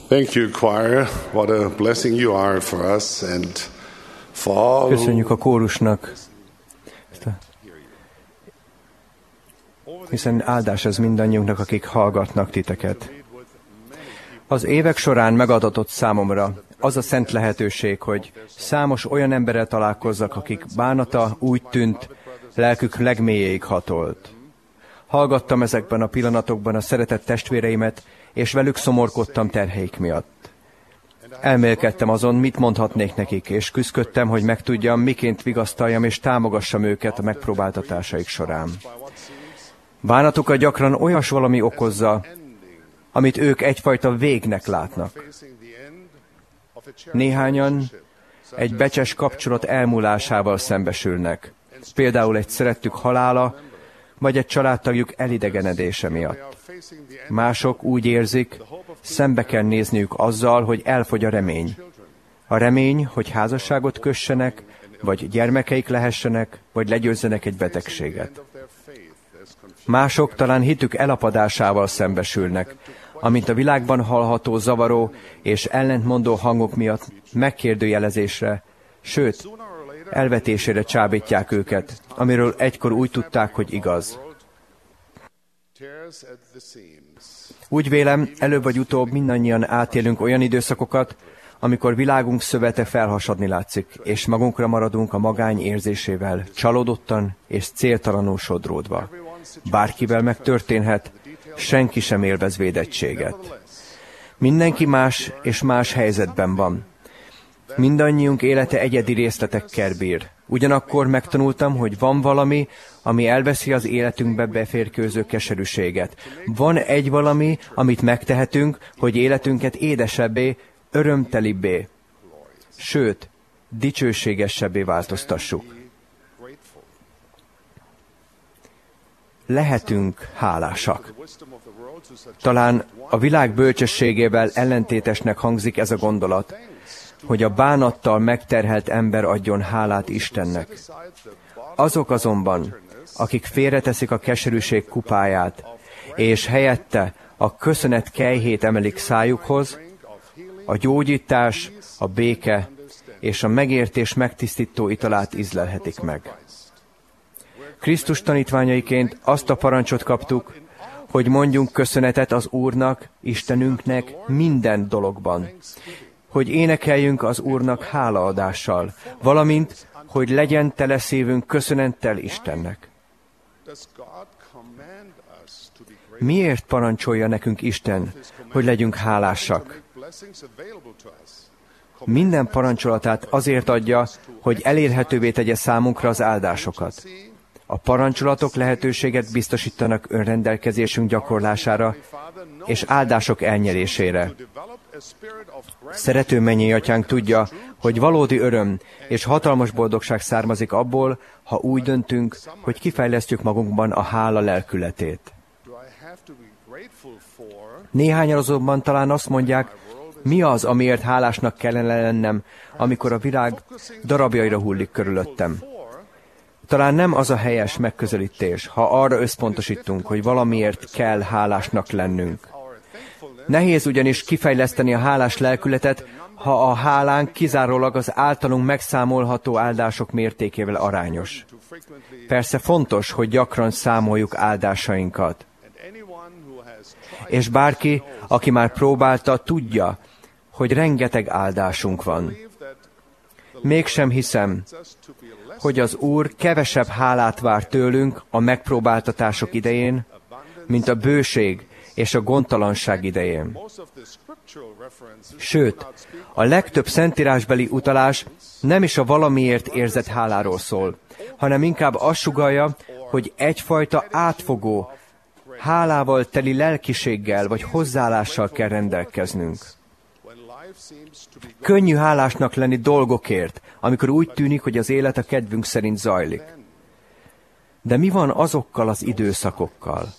Thank you, choir. What a blessing you are for us and for all. Köszönjük a kórusnak, hiszen áldás ez mindannyiunknak, akik hallgatnak titeket. Az évek során megadatott számomra az a szent lehetőség, hogy számos olyan emberrel találkozzak, akik bánata úgy tűnt, lelkük legmélyéig hatolt. Hallgattam ezekben a pillanatokban a szeretett testvéreimet, és velük szomorkodtam terheik miatt. Elmélkedtem azon, mit mondhatnék nekik, és küszködtem, hogy megtudjam, miként vigasztaljam és támogassam őket a megpróbáltatásaik során. Bánatukat gyakran olyas valami okozza, amit ők egyfajta végnek látnak. Néhányan egy becses kapcsolat elmúlásával szembesülnek, például egy szerettük halála, vagy egy családtagjuk elidegenedése miatt. Mások úgy érzik, szembe kell nézniük azzal, hogy elfogy a remény. A remény, hogy házasságot kössenek, vagy gyermekeik lehessenek, vagy legyőzzenek egy betegséget. Mások talán hitük elapadásával szembesülnek, amint a világban hallható zavaró és ellentmondó hangok miatt megkérdőjelezésre, sőt, elvetésére csábítják őket, amiről egykor úgy tudták, hogy igaz. Úgy vélem, előbb vagy utóbb mindannyian átélünk olyan időszakokat, amikor világunk szövete felhasadni látszik, és magunkra maradunk a magány érzésével, csalódottan és céltalanul sodródva. Bárkivel megtörténhet, senki sem élvez védettséget. Mindenki más és más helyzetben van. Mindannyiunk élete egyedi részletekkel bír. Ugyanakkor megtanultam, hogy van valami, ami elveszi az életünkbe beférkőző keserűséget. Van egy valami, amit megtehetünk, hogy életünket édesebbé, örömtelibbé, sőt, dicsőségesebbé változtassuk. Lehetünk hálásak. Talán a világ bölcsességével ellentétesnek hangzik ez a gondolat, hogy a bánattal megterhelt ember adjon hálát Istennek. Azok azonban, akik félreteszik a keserűség kupáját, és helyette a köszönet kejhét emelik szájukhoz, a gyógyítás, a béke és a megértés megtisztító italát ízlelhetik meg. Krisztus tanítványaiként azt a parancsot kaptuk, hogy mondjunk köszönetet az Úrnak, Istenünknek minden dologban, hogy énekeljünk az Úrnak hálaadással, valamint, hogy legyen tele szívünk köszönettel Istennek. Miért parancsolja nekünk Isten, hogy legyünk hálásak? Minden parancsolatát azért adja, hogy elérhetővé tegye számunkra az áldásokat. A parancsolatok lehetőséget biztosítanak önrendelkezésünk gyakorlására és áldások elnyerésére. Szerető mennyei Atyánk tudja, hogy valódi öröm és hatalmas boldogság származik abból, ha úgy döntünk, hogy kifejlesztjük magunkban a hála lelkületét. Néhányan azonban talán azt mondják, mi az, amiért hálásnak kellene lennem, amikor a világ darabjaira hullik körülöttem. Talán nem az a helyes megközelítés, ha arra összpontosítunk, hogy valamiért kell hálásnak lennünk. Nehéz ugyanis kifejleszteni a hálás lelkületet, ha a hálánk kizárólag az általunk megszámolható áldások mértékével arányos. Persze fontos, hogy gyakran számoljuk áldásainkat. És bárki, aki már próbálta, tudja, hogy rengeteg áldásunk van. Mégsem hiszem, hogy az Úr kevesebb hálát vár tőlünk a megpróbáltatások idején, mint a bőség és a gondtalanság idején. Sőt, a legtöbb szentírásbeli utalás nem is a valamiért érzett háláról szól, hanem inkább azt sugallja, hogy egyfajta átfogó, hálával teli lelkiséggel vagy hozzáállással kell rendelkeznünk. Könnyű hálásnak lenni dolgokért, amikor úgy tűnik, hogy az élet a kedvünk szerint zajlik. De mi van azokkal az időszakokkal,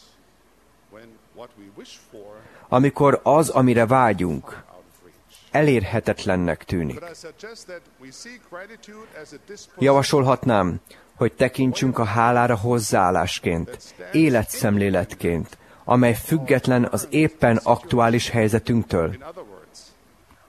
amikor az, amire vágyunk, elérhetetlennek tűnik? Javasolhatnám, hogy tekintsünk a hálára hozzáállásként, életszemléletként, amely független az éppen aktuális helyzetünktől.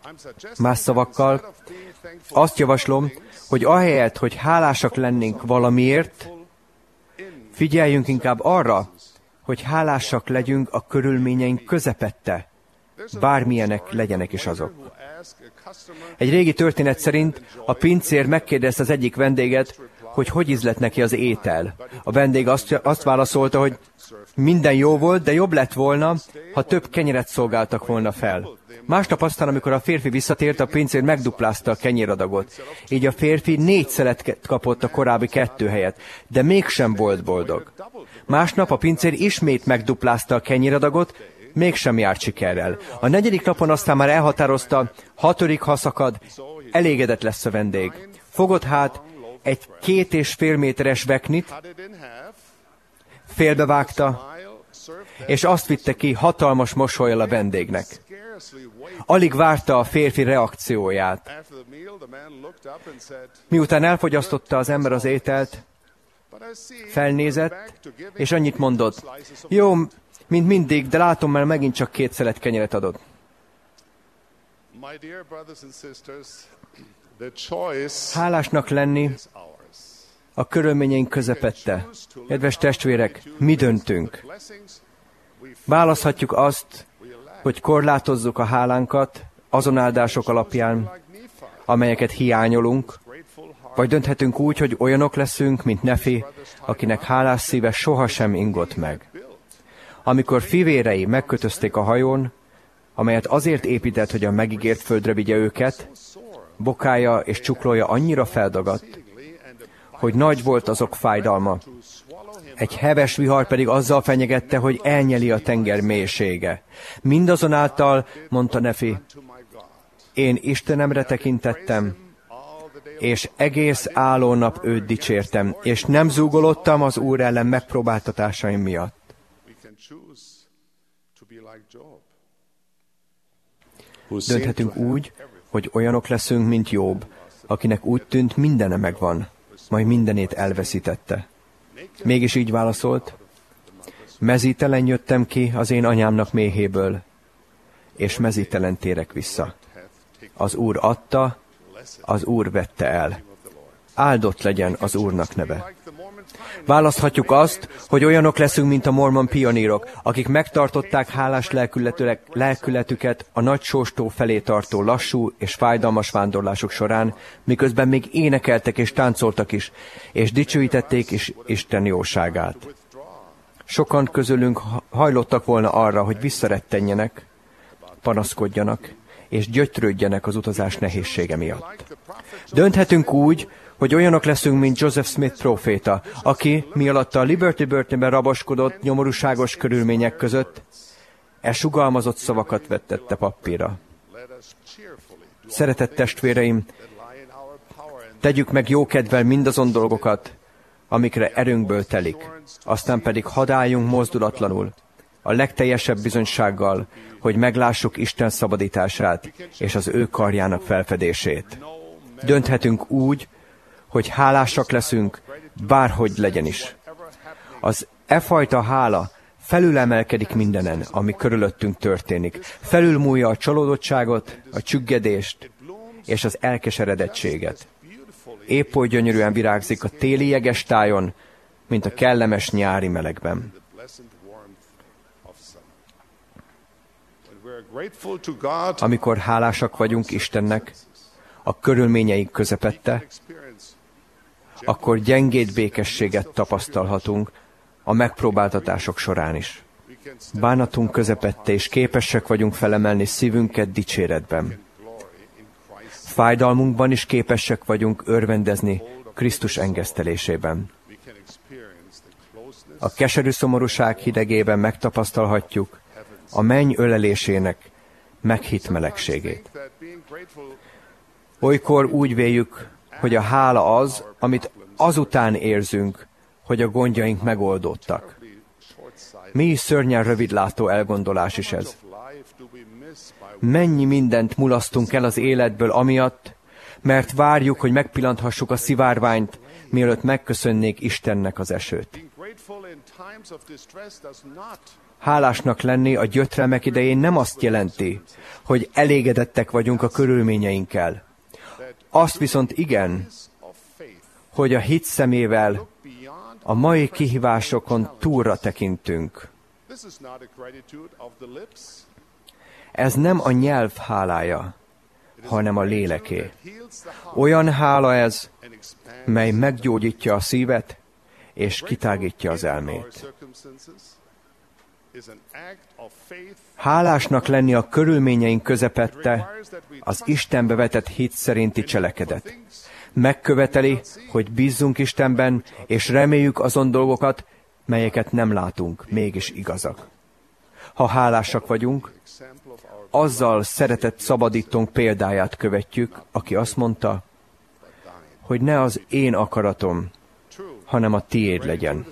Más szavakkal, azt javaslom, hogy ahelyett, hogy hálásak lennénk valamiért, figyeljünk inkább arra, hogy hálásak legyünk a körülményeink közepette, bármilyenek legyenek is azok. Egy régi történet szerint a pincér megkérdezte az egyik vendéget, hogy ízlett neki az étel. A vendég azt válaszolta, hogy minden jó volt, de jobb lett volna, ha több kenyeret szolgáltak volna fel. Másnap aztán, amikor a férfi visszatért, a pincér megduplázta a kenyéradagot. Így a férfi 4 szelet kapott a korábbi 2 helyett, de mégsem volt boldog. Másnap a pincér ismét megduplázta a kenyéradagot, mégsem járt sikerrel. A 4. napon aztán már elhatározta, 6. ha szakad, elégedett lesz a vendég. Fogott hát egy 2,5 méteres veknit, félbevágta, és azt vitte ki hatalmas mosollyal a vendégnek. Alig várta a férfi reakcióját. Miután elfogyasztotta az ember az ételt, felnézett, és annyit mondott: jó, mint mindig, de látom, már megint csak 2 szelet kenyeret adott. Hálásnak lenni a körülményeink közepette. Kedves testvérek, mi döntünk. Választhatjuk azt, hogy korlátozzuk a hálánkat azon áldások alapján, amelyeket hiányolunk, vagy dönthetünk úgy, hogy olyanok leszünk, mint Nefi, akinek hálás szíve sohasem ingott meg. Amikor fivérei megkötözték a hajón, amelyet azért épített, hogy a megígért földre vigye őket, bokája és csuklója annyira feldagadt, hogy nagy volt azok fájdalma. Egy heves vihar pedig azzal fenyegette, hogy elnyeli a tenger mélysége. Mindazonáltal, mondta Nefi, én Istenemre tekintettem, és egész állónap őt dicsértem, és nem zúgolódtam az Úr ellen megpróbáltatásaim miatt. Dönthetünk úgy, hogy olyanok leszünk, mint Jobb, akinek úgy tűnt, mindene megvan, majd mindenét elveszítette. Mégis így válaszolt: mezítelen jöttem ki az én anyámnak méhéből, és mezítelen térek vissza. Az Úr adta, az Úr vette el. Áldott legyen az Úrnak neve. Választhatjuk azt, hogy olyanok leszünk, mint a mormon pionírok, akik megtartották hálás lelkületüket a nagy sóstó felé tartó lassú és fájdalmas vándorlások során, miközben még énekeltek és táncoltak is, és dicsőítették is Isten jóságát. Sokan közülünk hajlottak volna arra, hogy visszarettenjenek, panaszkodjanak, és gyötrődjenek az utazás nehézsége miatt. Dönthetünk úgy, hogy olyanok leszünk, mint Joseph Smith próféta, aki, mi alatt a Liberty börtönben raboskodott nyomorúságos körülmények között, sugalmazott szavakat vettette papírra. Szeretett testvéreim, tegyük meg jókedvel mindazon dolgokat, amikre erőnkből telik, aztán pedig hadd álljunk mozdulatlanul, a legteljesebb bizonysággal, hogy meglássuk Isten szabadítását és az ő karjának felfedését. Dönthetünk úgy, hogy hálásak leszünk, bárhogy legyen is. Az fajta hála felülemelkedik mindenen, ami körülöttünk történik. Felülmúlja a csalódottságot, a csüggedést és az elkeseredettséget. Épp oly gyönyörűen virágzik a téli jeges tájon, mint a kellemes nyári melegben. Amikor hálásak vagyunk Istennek, a körülményeink közepette, akkor gyengéd békességet tapasztalhatunk a megpróbáltatások során is. Bánatunk közepette, és képesek vagyunk felemelni szívünket dicséretben. Fájdalmunkban is képesek vagyunk örvendezni Krisztus engesztelésében. A keserű szomorúság hidegében megtapasztalhatjuk a menny ölelésének meghitt melegségét. Olykor úgy véljük, hogy a hála az, amit azután érzünk, hogy a gondjaink megoldódtak. Mi is szörnyen rövidlátó elgondolás is ez. Mennyi mindent mulasztunk el az életből amiatt, mert várjuk, hogy megpillanthassuk a szivárványt, mielőtt megköszönnék Istennek az esőt. Hálásnak lenni a gyötrelmek idején nem azt jelenti, hogy elégedettek vagyunk a körülményeinkkel. Azt viszont igen, hogy a hit szemével a mai kihívásokon túlra tekintünk. Ez nem a nyelv hálája, hanem a léleké. Olyan hála ez, mely meggyógyítja a szívet, és kitágítja az elmét. Hálásnak lenni a körülményeink közepette az Istenbe vetett hit szerinti cselekedet. Megköveteli, hogy bízzunk Istenben, és reméljük azon dolgokat, melyeket nem látunk, mégis igazak. Ha hálásak vagyunk, azzal szeretett szabadítónk példáját követjük, aki azt mondta, hogy ne az én akaratom, hanem a tiéd legyen.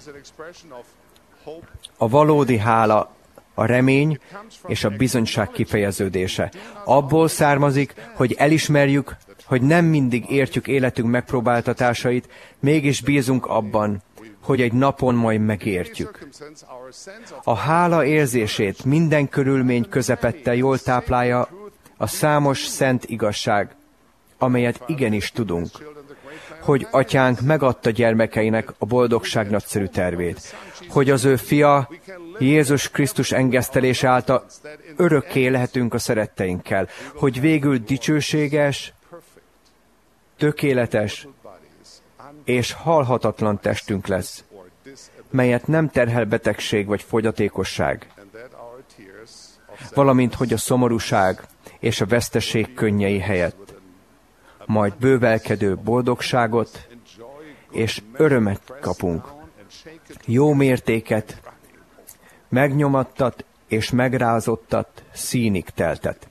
A valódi hála a remény és a bizonyság kifejeződése. Abból származik, hogy elismerjük, hogy nem mindig értjük életünk megpróbáltatásait, mégis bízunk abban, hogy egy napon majd megértjük. A hála érzését minden körülmény közepette jól táplálja a számos szent igazság, amelyet igenis tudunk, hogy Atyánk megadta gyermekeinek a boldogság nagyszerű tervét, hogy az ő fia, Jézus Krisztus engesztelése által örökké lehetünk a szeretteinkkel, hogy végül dicsőséges, tökéletes és halhatatlan testünk lesz, melyet nem terhel betegség vagy fogyatékosság, valamint hogy a szomorúság és a veszteség könnyei helyett majd bővelkedő boldogságot és örömet kapunk, jó mértéket, megnyomattat és megrázottat, színig teltet.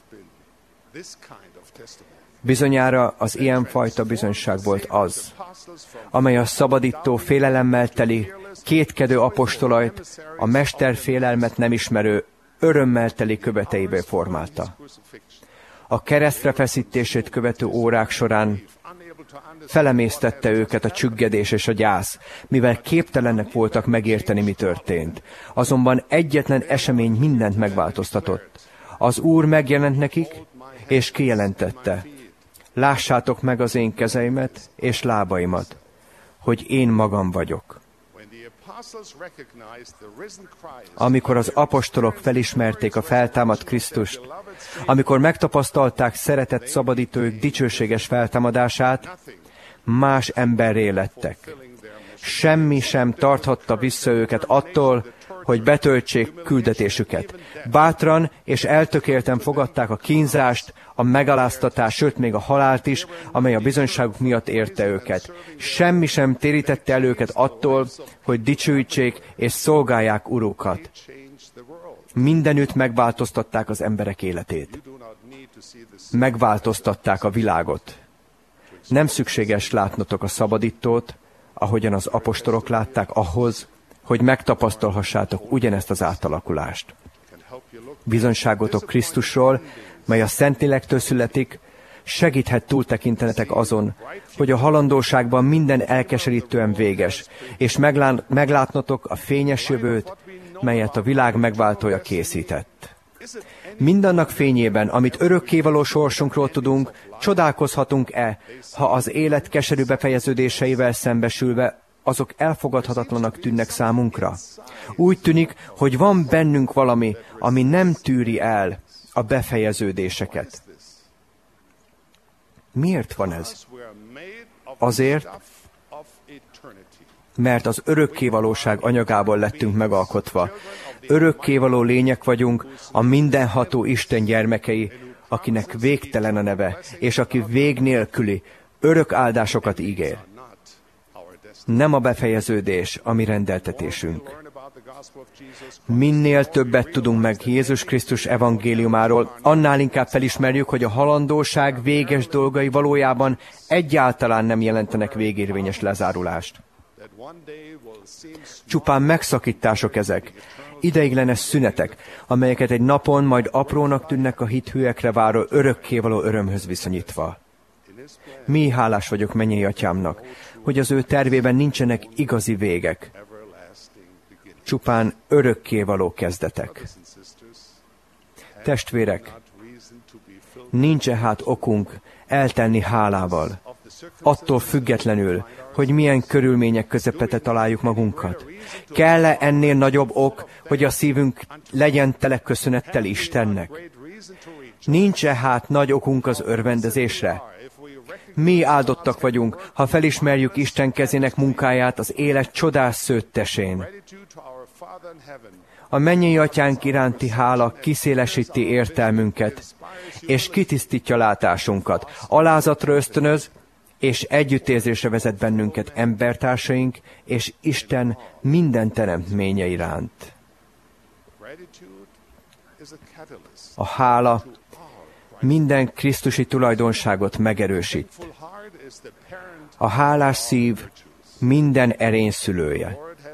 Bizonyára az ilyenfajta bizonyság volt az, amely a szabadító félelemmel teli, kétkedő apostolait, a mester félelmet nem ismerő, örömmel teli követeiből formálta. A keresztre feszítését követő órák során felemésztette őket a csüggedés és a gyász, mivel képtelenek voltak megérteni, mi történt. Azonban egyetlen esemény mindent megváltoztatott. Az Úr megjelent nekik, és kijelentette: lássátok meg az én kezeimet és lábaimat, hogy én magam vagyok. Amikor az apostolok felismerték a feltámadt Krisztust, amikor megtapasztalták szeretett szabadítójuk dicsőséges feltámadását, más emberré lettek. Semmi sem tarthatta vissza őket attól, hogy betöltsék küldetésüket. Bátran és eltökélten fogadták a kínzást, a megaláztatást, sőt még a halált is, amely a bizonyságuk miatt érte őket. Semmi sem térítette el őket attól, hogy dicsőítsék és szolgálják urukat. Mindenütt megváltoztatták az emberek életét. Megváltoztatták a világot. Nem szükséges látnotok a szabadítót, ahogyan az apostolok látták ahhoz, hogy megtapasztalhassátok ugyanezt az átalakulást. Bizonyságotok Krisztusról, mely a Szentlélekktől születik, segíthet túltekintenetek azon, hogy a halandóságban minden elkeserítően véges, és meglátnotok a fényes jövőt, melyet a világ megváltója készített. Mindannak fényében, amit örökkévaló sorsunkról tudunk, csodálkozhatunk-e, ha az élet keserű befejeződéseivel szembesülve azok elfogadhatatlanak tűnnek számunkra? Úgy tűnik, hogy van bennünk valami, ami nem tűri el a befejeződéseket. Miért van ez? Azért, mert az örökkévalóság anyagából lettünk megalkotva. Örökkévaló lények vagyunk, a mindenható Isten gyermekei, akinek végtelen a neve, és aki vég nélküli, örök áldásokat ígér. Nem a befejeződés a mi rendeltetésünk. Minél többet tudunk meg Jézus Krisztus evangéliumáról, annál inkább felismerjük, hogy a halandóság véges dolgai valójában egyáltalán nem jelentenek végérvényes lezárulást. Csupán megszakítások ezek, ideiglenes szünetek, amelyeket egy napon majd aprónak tűnnek a hithűekre váró örökkévaló örömhöz viszonyítva. Mi hálás vagyok mennyei atyámnak, hogy az ő tervében nincsenek igazi végek, csupán örökkévaló kezdetek. Testvérek, nincs hát okunk eltenni hálával, attól függetlenül, hogy milyen körülmények közepette találjuk magunkat. Kell-e ennél nagyobb ok, hogy a szívünk legyen tele köszönettel Istennek? Nincs-e hát nagy okunk az örvendezésre? Mi áldottak vagyunk, ha felismerjük Isten kezének munkáját az élet csodás szőttesén. A mennyei atyánk iránti hála kiszélesíti értelmünket, és kitisztítja látásunkat, alázatra ösztönöz, és együttérzésre vezet bennünket embertársaink és Isten minden teremtménye iránt. A hála minden krisztusi tulajdonságot megerősít. A hálás szív minden erény szülője.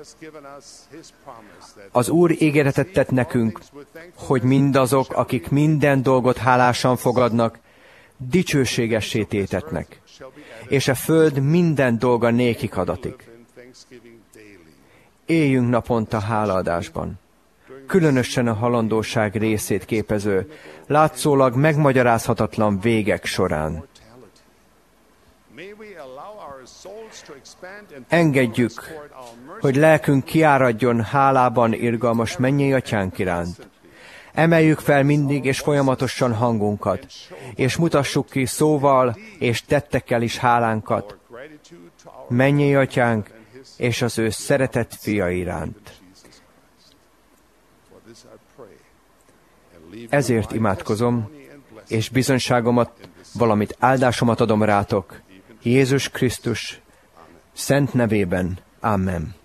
Az Úr ígéretet tett nekünk, hogy mindazok, akik minden dolgot hálásan fogadnak, dicsőségessé tétetnek, és a föld minden dolga nékik adatik. Éljünk naponta hálaadásban, különösen a halandóság részét képező, látszólag megmagyarázhatatlan végek során. Engedjük, hogy lelkünk kiáradjon hálában irgalmas mennyei atyánk iránt. Emeljük fel mindig és folyamatosan hangunkat, és mutassuk ki szóval és tettekkel is hálánkat mennyei atyánk és az ő szeretett fia iránt. Ezért imádkozom, és bizonyságomat, valamit áldásomat adom rátok, Jézus Krisztus szent nevében. Amen.